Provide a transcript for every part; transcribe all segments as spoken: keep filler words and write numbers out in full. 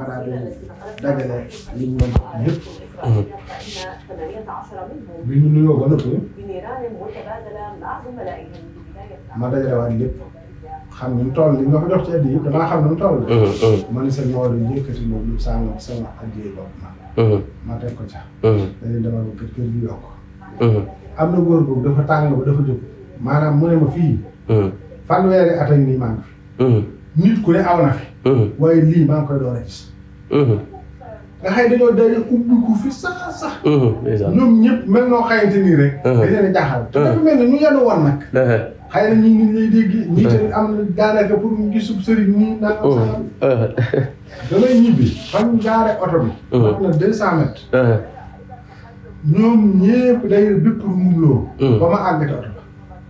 daal di dajale li ñu mën yëpp. bi ñu nuyoo ba noppi ma dajale waat lépp xam ni mu toll li nga fa jox ci addi yi damaa xam ne mu toll. ma ne sëñ Maodo yëkkati loolu sànq sama addi yi bopp ma. ma teg ko ca. dañuy demal ba kër kër gi yokk. am na góor boobu dafa tàng ba dafa jóg maanaam mu ne ma fii. fanweeri at ak nii maa ngi fi. nit ku ne aw na fi. waaye lii maa ngi koy door a gis. nga xëy dañoo daje ubbiku fi sax sax. ñoom ñëpp mel noo xayante nii rek. dañ leen a jaaxal. te dafa mel ne ñu yenu woon nag. xëy na ñii ngi lay dégg. ñii tamit am na daanaka pour ñu gisub sëriñ nii naan sax. damay ñibbi fan gaare oto bi. mat na deux cent mètres. ñoom ñëpp day bépp mumloo. ba ma àgg ci oto ba.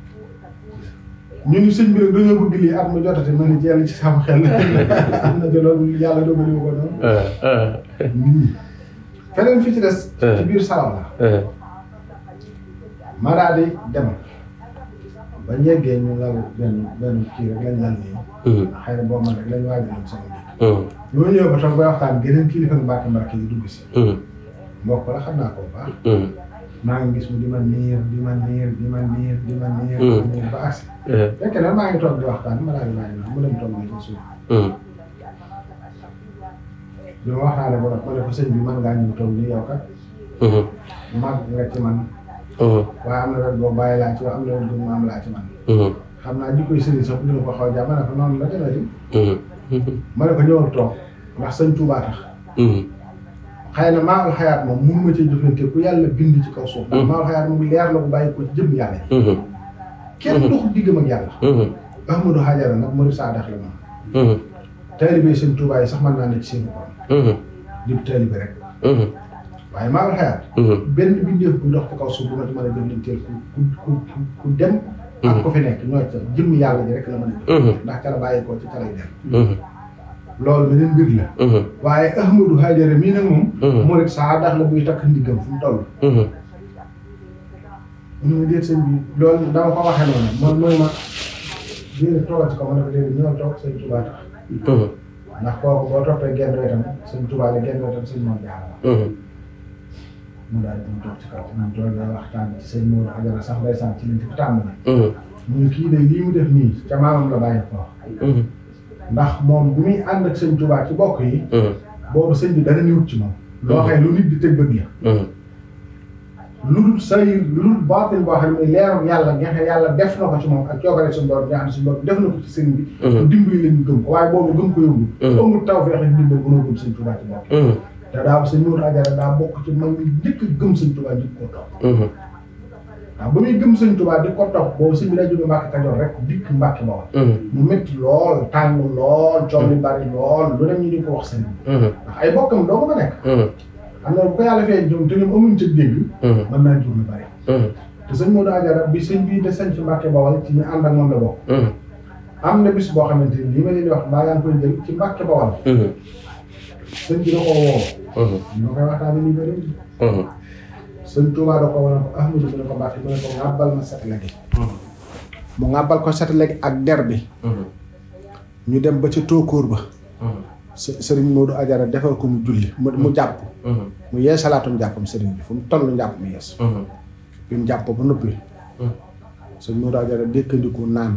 ñu ni sëñ bi rek dañoo bëgg lii at ma jotati ma ni jël ci sama xel am na jëloon yàlla dogali ko noonu. nii feneen fi ci des. ci biir salaam la. ma daal di dem ba ñeggee ñu lal benn benn kii rek lañ lal nii. xëy na boobu man rek lañ waajaloon sama biir. ñu ma ñëw ba toog bay waxtaan geneen kilifa Mbàkke Mbàkke yi dugg si. mbokk la xam naa ko bu baax. maa ngi gis mu di ma niir di ma niir di ma niir di ma niir di ma niir ba agsi. fekk na maa ngi toog di waxtaan ma daal di maa ngi mu dem toog nii ci suuf. bi ma waxtaanee ba nag ma ne ko sëñ bi mën ngaa ñëw toog nii yow kat. mag nga ci man. waaye am na rek boo bàyyi laa ci wax am na rek boo maam laa ci man. xam naa ji koy sëriñ sax dina ko xaw a jàpp ma ne ko noonu la demee di. ma ne ko ñëwal toog ndax sëñ Tuubaa tax. xëy na maamul xayaat moom mënu ma cee jëflante ku yàlla bind ci kaw suuf. ndax maamul xayaat moom leer la bu bàyyi ko ci jëm yàlla yi. kenn doxul diggam ak yàlla. Ahmadou Hajara nag Murid Saadax la moom. taalibe sëñ Tuubaa yi sax mën naa ne ci seen boppam. di taalibe rek. waaye maamul xayaat. benn bindeef bu dox ci kaw suuf bu ma ci mën a jëflanteel ku ku ku ku dem. ak ku fi nekk ñoo ca jëm yàlla ji rek la mën a jëf. ndax ca la bàyyi ko ci ca lay dem. loolu beneen mbir la. waaye Ahmadou Hajara mii nag moom. Murid Saadax la buy takk ndiggam fu mu toll. ñu ngi déet sëñ bi loolu dama ko waxee noonu man mooy ma déedéet toogal ci ko ma ne ko déedéet ñëw toog sëñ Tuubaa tax. ndax kooku boo toppee genn wetam sëñ Tuubaa la genn wetam sëñ Mor Jaara. mu daal di toog ci kaw mu toog da waxtaan ci sëñ Mor Hajara sax day sant ci liñ ci tàmbali. muy kii de lii mu def nii ca maamam la bàyyi ko. ndax moom bi muy ànd ak sëñ Tuubaa ci bokk yi. boobu sëñ bi dara ñëwut ci moom. loo xam ne lu nit di tëg bëgg la. lu dul say lu dul baatin boo xam ne leeru yàlla nga xam yàlla def na ko ci moom ak coobare suñu borom nga xam ne suñu borom def na ko ci sëñ bi. dimbali leen ñu gëm ko waaye boobu gëm ko yóbbu. amul taw feex ak dimbali mënoo gëm sëñ Tuubaa ci bokk. te daa sëñ Mor Hajara daa bokk ci mag ñi njëkk gëm sëñ Tuubaa di ko topp. waaw ba muy gëm sëñ Tuubaa di ko topp boobu sëñ bi daa jóge Mbàkke Kajoor rek dikk Mbàkke Bawol. mu métti lool tàng lool coow li bari lool lu dem ñu di ko wax sëñ bi. ndax ay bokkam doo ko fa nekk. xam nga bu ko yàlla fee ñoom te ñoom amuñ ca dégg. mën naa jur lu bari. te sëñ Modou Hajara bi sëñ bii de sañ ci Mbàkke Bawol ci ñu ànd ak moom la bokk. am na bis boo xamante ni li ma leen di wax mbaa yaa ngi koy jël ci Mbàkke Bawol. sëñ bi da koo woo. ñu koy waxtaanee nii ba léegi. sëñ Tuubaa da ko war a ko Ahmadu mu ne ko Mbàkke mu ne ko ŋàbbal ma set léegi. mu ŋàbbal ko set léegi ak der bi. ñu dem ba ca tóokóor ba. sëriñ Modou Hajara defal ko mu julli mu mu jàpp. mu yeesalaatum jàppam sëriñ bi fu mu toll njàpp mu yees. bi mu jàpp ba noppi. sëriñ Modou Hajara dékkandiku naan.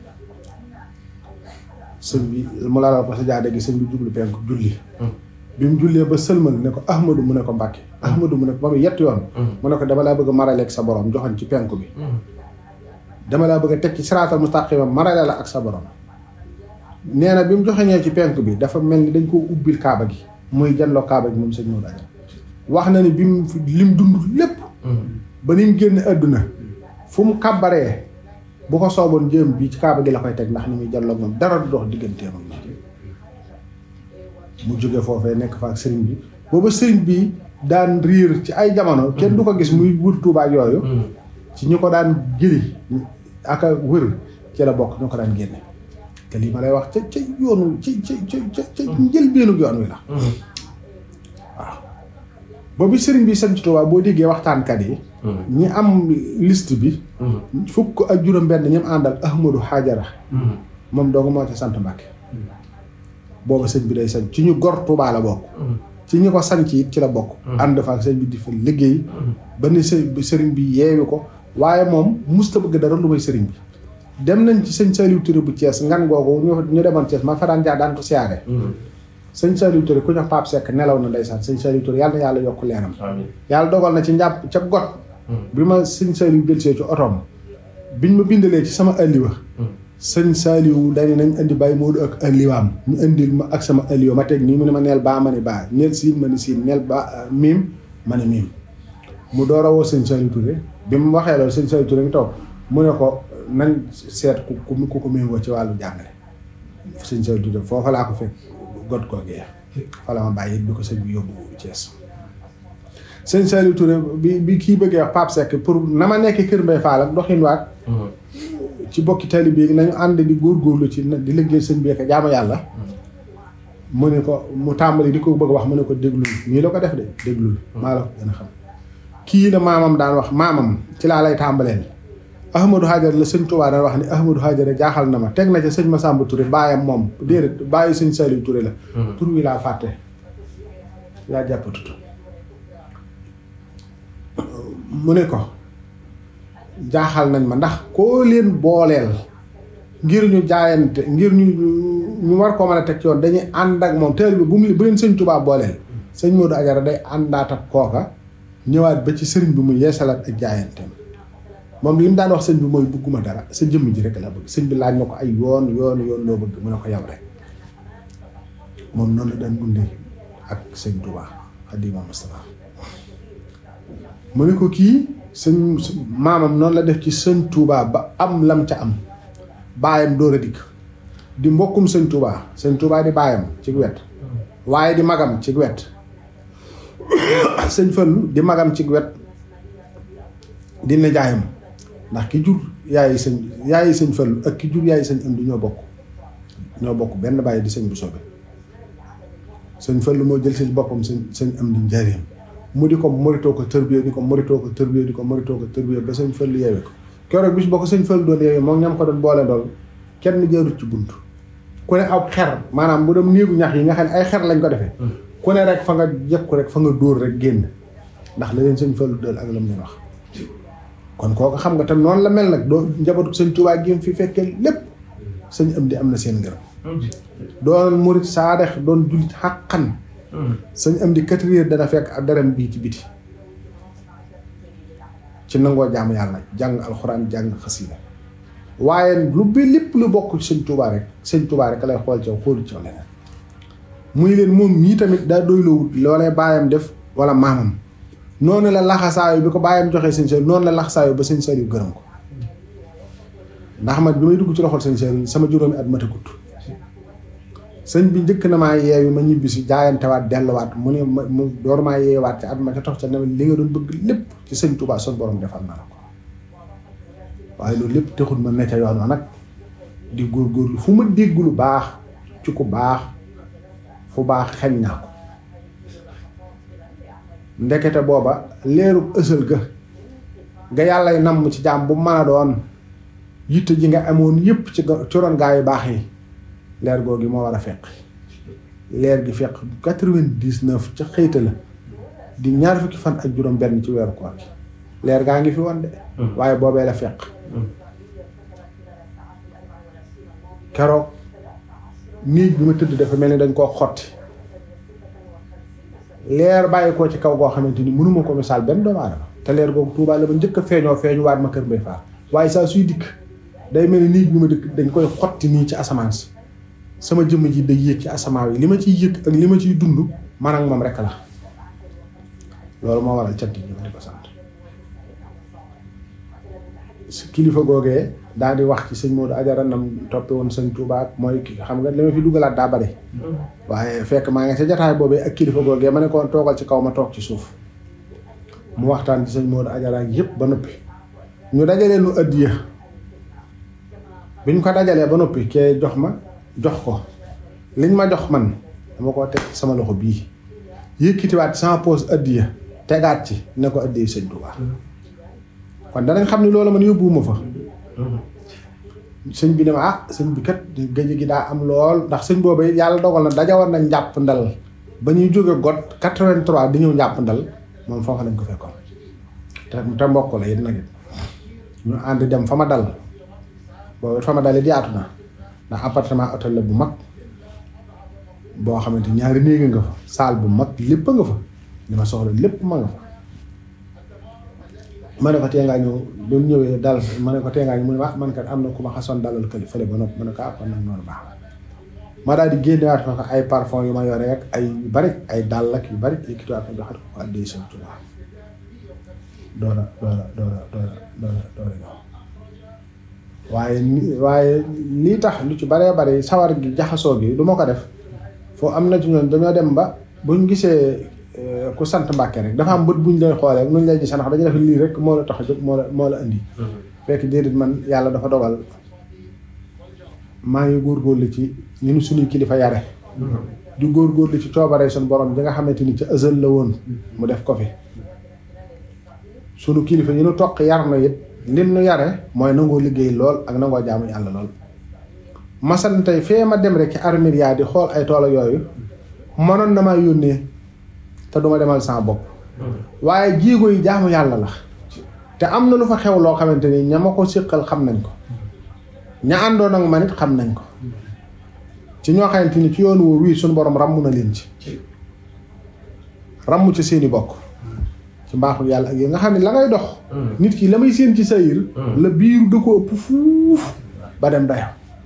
sëñ bi mu lalal ko sa jaade gi sëñ bi jublu penku julli. bi mu jullee ba sëlmal ne ko Ahmadou mu ne ko Mbàkke. Ahmadou mu ne ko ba mu yett yoon. mu ne ko dama laa bëgg a marale ak sa borom joxoon ci penku bi. dama laa bëgg a teg ci siraatal mustaqima marale la ak sa borom. nee na bi mu joxeñee ci penku bi dafa mel ni dañ koo ubbil kaaba gi. muy jàlloo kaaba gi moom sëñ Modou Hajara. wax na ni bi mu lim dund lépp. ba ni mu génn àdduna fu mu kàbbaree bu ko sooboon jëm bi ci kaaba gi la koy teg ndax ni muy jàlloo moom dara du dox digganteem ak moom. mu jóge foofee nekk fa ak sëriñ bi booba sëriñ bi daan riir ci ay jamono kenn du ko gis muy wër Tuubaa yooyu. ci ñu ko daan jëli ak a wër ci la bokk ñu ko daan génne. te lii ma lay wax ca ca yoonu ci ci ci ca njëlbéenu yoon wi la. waaw boobu sëriñ bi sant Tuubaa boo déggee waxtaankat yi. ñi am liste bi. fukk ak juróom-benn ñi mu àndal Ahmadou Hajara. moom dong moo ci sant Mbàkke. booba sëñ bi day sañ ci ñu gor Touba la bokk ci ñi ko sañ ci it ci la bokk ànd fa ak sëñ bi di fa liggéey ba ni sëriñ bi yeewi ko waaye moom musta bëgg dara lu may sëriñ bi dem nañ ci sëñ Saliou Touré bu Thiès ngan googu ñu demoon Thiès ma fa daan jaar daan ko siyaare sëñ Saliou Touré ku ñox Pape Seck nelaw na ndeysaan sëñ Saliou Touré yàlla na yàlla yokk leeram yàlla dogal na ci njàpp ca got bi ma sëñ Saliou jëlsee ci otoom biñ ma bindalee ci sama alliwa sëñ Saliou dañu nañ indi Baye Modou ak alliwaam ñu indil ma ak sama alliwa ma teg nii mu ne ma neel baa ma ni baa neel siin ma ni siin neel ba miim ma ni miim mu door a woo sëñ Saliou Touré bi mu waxee loolu sëñ Saliou Touré ngi toog mu ne ko nañ seet ku ku ko méngoo ci wàllu jàngale sëñ Saliou Touré foofa laa ko fekk got koo gee fa la ma bàyyi bi ko sëñ bi yóbbu Thiès sëñ Saliou Touré bi bi kii bëggee wax Pape Seck pour na ma nekk Kër Mbaye Fall ak doxin waat ci bokki tali bi nañu ànd di góorgóorlu ci di liggéey sëñ bi ak jaamu yàlla mu ne ko mu tàmbali di ko bëgg wax mu ne ko déglul nii la ko def de déglul maa la ko gën a xam kii la maamam daan wax maamam ci laa lay tàmbaleel Ahmadou Hajar la sëñ Touba daan wax ni Ahmadou Hajar jaaxal na ma teg na ca sëñ Massamba Touré baayam moom déedéet bàyyi sëñ Saliou Touré la tur wi laa fàtte yaa jàppatut mu ne ko jaaxal nañ ma ndax koo leen booleel ngir ñu jaayante ngir ñu ñu war koo mën a teg ci yoon dañuy ànd ak moom teel bi bu mu bu leen sëñ Touba booleel sëñ Modou Ajara day àndaat ak kooka ñëwaat ba ci sëriñ bi mu yeesalaat ak jaayanteem moom li mu daan wax sëñ bi mooy bëgguma dara sa jëmm ji rek la bëgg sëñ bi laaj na ko ay yoon yoon yoon loo bëgg mu ne ko yow rek moom noonu la daan dundee ak sëñ Touba Xaadimu Mustafaa mu ne ko kii sëñ maamam noonu la def ci sëñ Touba ba am lam ca am baayam door a dikk di mbokkum sëñ Touba sëñ Touba di baayam ci wet waaye di magam ci wet sëñ Fallu di magam ci wet di nijaayam ndax ki jur yaayi sëñ yaayi sëñ Fallu ak ki jur yaayi sëñ Amdi ñoo bokk ñoo bokk benn bàyyi di sëñ bu soobee sëñ Fallu moo jël sëñ boppam sëñ sëñ Amdi njaareem mu di ko moritoo ko tërbiyee di ko moritoo ko tërbiyee di ko moritoo ko tërbiyee ba sëñ Fallu yeewee ko keroog bis boo ko sëñ Fallu doon yeewee moom ñam ko doon boole dool kenn jaarut ci bunt ku ne aw xer maanaam bu dem néegu ñax yi nga xam ne ay xer lañ ko defee ku ne rek fa nga jekku rek fa nga dóor rek génn ndax la leen sëñ Fallu dool ak lam ñu wax kon kooku xam nga tam noonu la mel nag doo njabootu sëñ Tuubaa gi fi fekkee lépp sëñ Amdi am na seen ngërëm doon murit saadex doon jullit xàqan sëñ Amdi quatre heures dana fekk ak daram bii ci biti ci nangoo jaamu yàlla jàng alxuraan jàng xasida waaye lu bi lépp lu bokk ci sëñ Tuubaa rek sëñ Tuubaa rek lay xool ci xoolu ci leneen muy leen moom mii tamit daa doyloo loolee baayam def wala maamam noonu la laxasaayu bi ko bàyyam joxee sëñ Saliou noonu la laxasaayu ba sëñ Saliou gërëm ko ndax man bi may dugg ci loxol sëñ Saliou sama juróomi at matagut sëñ bi njëkk na maa yeewi ma ñibbi si jaayantewaat delluwaat mu ne ma mu door maa yeewaat ci at ma ca tox ca ne li nga doon bëgg lépp ci sëñ Touba son borom defal na la ko waaye loolu lépp taxul ma ne ca yoon wa nag di góorgóorlu fu ma dégg lu baax ci ku baax fu baax xeñ naa ko ndekete booba leerub ësal ga nga yàllay namm ci jaam bu mën a doon yitte ji nga amoon yépp ci ci ron gaa yu baax yi leer googu moo war a fekk leer gi fekk quatre-vingt-dix-neuf ca xëyta la di ñaar fukki fan ak juróom benn ci weeru koor gi leer gaa ngi fi woon de waaye boobee la fekk keroog néeg bi ma tëdd dafa mel ni dañ koo xotti leer bàyyi ko ci kaw goo xamante ni mënuma ko misaal benn doomu aadama te leer googu Tuubaa la ba njëkk a feeñoo feeñu waat ma Kër Mbay Faal waaye saa suy dikk day mel ni néeg bi ma dëkk dañ koy xotti nii ci asamaan si sama jëmm ji day yëg ci asamaan yi li ma ciy yëg ak li ma ciy dund man ak moom rek la loolu moo waral cant yi ma di ko sant kilifa googee daal di wax ci sëñ Modou Ajara nam toppe woon sëñ Touba mooy xam nga li ma fi dugalaat daa bari waaye fekk maa ngi sa jataay boobee ak kilifa googee ma ne ko toogal ci kaw ma toog ci suuf mu waxtaan ci sëñ Modou Ajara yëpp ba noppi ñu dajalee nu addiya biñ ko dajalee ba noppi kee jox ma jox ko liñ ma jox man dama ko teg sama loxo bii yëkkitiwaat sama poos addiya tegaat ci ne ko addiya sëñ Touba kon danañ xam ne loolu man yóbbuwuma fa sëñ bi ne ma ah sëñ bi kat géej gi daa am lool ndax sëñ boobu yàlla dogal na dajawoon nañ njàpp ndal ba ñuy jóge got quatre-vingt-trois di ñëw njàpp ndal moom foofa lañ ko fekkoon te te mbokk la it nag it ñu ànd dem fa ma dal boobu fa ma dal it yaatu na ndax appartement hôtel la bu mag boo xamante ñaari néeg nga fa salle bu mag lépp nga fa li ma soxla lépp ma nga fa ma ne ko tee ngaa ñëw ba mu ñëwee dal ma ne ko tee ngaa ñëw mu ne ma man kat am na ku ma xasoon dalal këli fële ba noppi ma ne ko ah kon nag noonu baax ma daal di génnewaat fa ay parfum yu ma yore rek ay yu bari ay dàll ak yu bari yëkkatiwaat ko joxat ko ko addee Sëñ Tuubaa doora doora doora doora doora doora ñëw waaye ni waaye lii tax lu ci baree bari sawar gi jaxasoo gi du ma ko def foo am na ci ñoom dañoo dem ba buñ gisee ku sant Mbàkke rek dafa am bët buñ lay xoolee nuñ lay gisee ndax dañu def lii rek moo la tax a jóg moo la moo la indi fekk déedéet man yàlla dafa dogal maa ngi góorgóorlu ci ñu nu suñuy kilifa yare di góorgóorlu ci coobaree suñu borom bi nga xamante ni ci ësal la woon mu def ko fi sunu kilifa yi nu toq yar na it lim nu yare mooy nangoo liggéey lool ak nangoo jaamu yàlla lool masan tey fee ma dem rek ci armir yaa di xool ay tool yooyu mënoon na maa yónnee te duma demal sama bopp waaye jéego yi jaamu yàlla la te am na lu fa xew loo xamante ni ña ma ko séqal xam nañ ko ña àndoon ak man it xam nañ ko ci ñoo xamante ni ci yoon woo wii suñu borom ràmm na leen ci ràmm ci seeni bokk ci mbaaxul yàlla ak yi nga xam ne la ngay dox nit ki la may séen ci sayir la biiru da ko ëpp fuuf ba dem dayo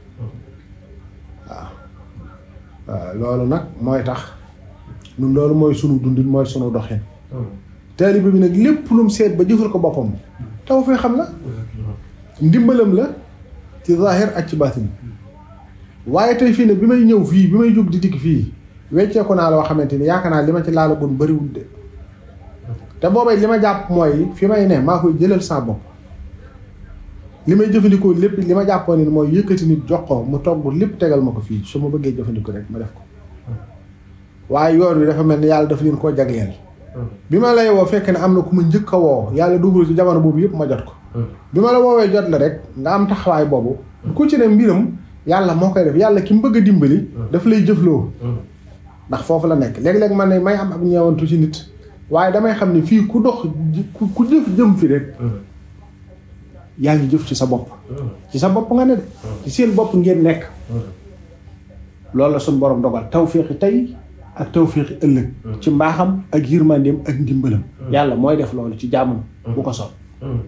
waaw waaw loolu nag mooy tax ñun loolu mooy sunu dundin mooy sunu doxin taalibe bi nag lépp lu mu seet ba jëfal ko boppam taw fee xam la ndimbalam la ci zahir ak ci baatin waaye tey fii ne bi may ñëw fii bi may jóg di dikk fii wecceeku naa loo xamante ni yaakaar naa li ma ci laala bon bariwul de te boobay li ma jàpp mooy fi may ne maa koy jëlal sa bopp li may jëfandikoo lépp li ma jàppoon ni mooy yëkkati nit jox ko mu togg lépp tegal ma ko fii su ma bëggee jëfandikoo rek ma def ko waaye yoon wi dafa mel ni yàlla dafa leen koo jagleel bi ma lay woo fekk ne am na ku ma njëkk a woo yàlla dugal ci jamono boobu yëpp ma jot ko bi ma la woowee jot la rek nga am taxawaay boobu ku ci ne mbiram yàlla moo koy def yàlla ki mu bëgg a dimbali daf lay jëfloo ndax foofu la nekk léeg-léeg man ne may am ak ñeewantu ci nit waaye damay xam ne fii ku dox ku jëf jëm fi rek yaa ngi jëf ci sa bopp ci sa bopp nga ne de ci seen bopp ngeen nekk loolu la suñu borom dogal tawféexi tey ak tawféexi ëllëg ci mbaaxam ak yërmandeem ak ndimbalam yàlla mooy def loolu ci jàmmam bu ko soob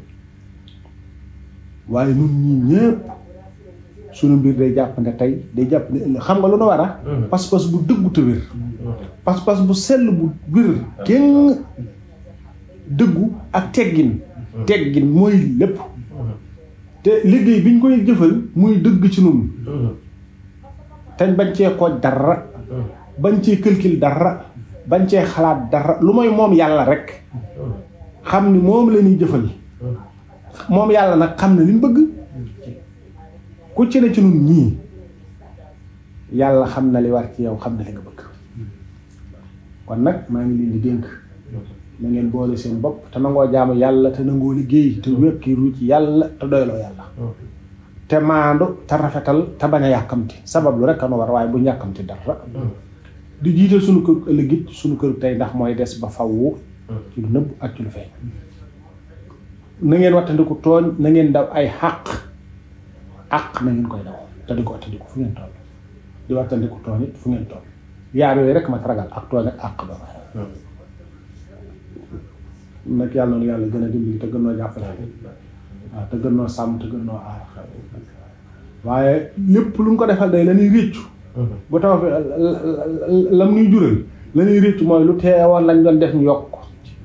waaye ñun ñii ñëpp sunu mbir day jàpp ne tey day jàpp ne ëllëg xam nga lu nu war a pas-pas bu dëggu te wér pas-pas bu sell bu wér kenn dëggu ak teggin teggin mooy lépp te liggéey biñ koy jëfal muy dëgg ci nun teñ bañ cee kooj dara bañ cee këlkil dara bañ cee xalaat dara lu mooy moom yàlla rek xam ni moom la ñuy jëfal moom yàlla nag xam na li mu bëgg ku ci ne ci nun ñii yàlla xam na li war ci yow xam na li nga bëgg kon nag maa ngi leen di dénk na ngeen boole seen bopp te nangoo jaamu yàlla te nangoo liggéey te wekkiru ci yàlla te doyloo yàlla te maandu te rafetal te bañ a yàkkamti sabab lu rek anu war waaye bu yàkkamti dara di jiital suñu kër ëllëg it suñu kër tey ndax mooy des ba fawwu ci lu nëbb ak ci lu feeñ na ngeen wattandiku tooñ na ngeen daw ay xàq àq na ngeen koy daw te di ko wattandiku fu ngeen toll di wattandiku tooñ it fu ngeen toll yaar yooyu rek ma ragal ak tooñ ak àq doon nag yàlla noonu yàlla gën a dimbali te gën noo jàppale waaw te gën noo sàmm te gën noo aar waaye lépp lu mu ko defal day la ñuy réccu bu taw fi lam ñuy jural la ñuy réccu mooy lu teewoon lañ doon def ñu yokk ko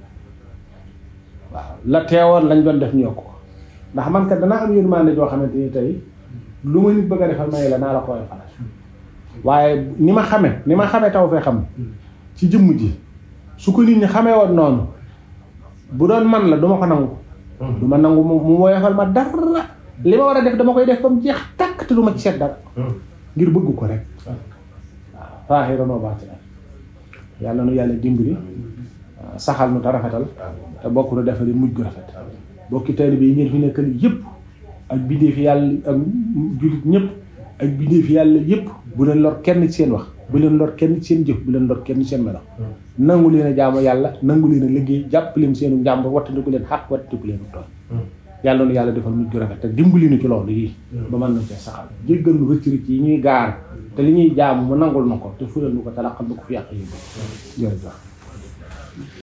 waaw la teewoon lañ doon def ñu yokk ko ndax man kat danaa am yërmande joo xamante ni tey lu ma nit bëgg a defal may la naa la koy faral waaye ni ma xame ni ma xamee taw fee xam ci jëmm ji su ko nit ñi xamee woon noonu bu doon man la duma ko nangu du ma nangu mu woyofal ma dara li ma war a def dama koy def ba mu jeex tàkk te du ma ci seet dara ngir bëgg ko rek waaw faaxiran wa baatinan yàlla nu yàlla dimbali saxal nu te rafetal te bokk nu defari mujj gu rafet bokki taalibe yi ngeen fi nekkal yëpp ak bindéef yàlla ak jullit ñëpp ak bindéef yàlla yëpp bu leen lor kenn ci seen wax bu leen lor kenn ci seen jëf bu leen lor kenn ci seen melo nangu leen a jaamu yàlla nangu leen a liggéey jàpp leen seenu njàmbur wattandiku leen xaq wattandiku leen tooñ yàlla noonu yàlla defal mujj rafet te dimbali nu ci loolu yi ba mën nañ cee saxal jéggal nu rëcc rëcc yi ñuy gaar te li ñuy jaamu mu nangul na ko te fulal nu ko te laqal nu ko fi yàq yëpp jërëjëf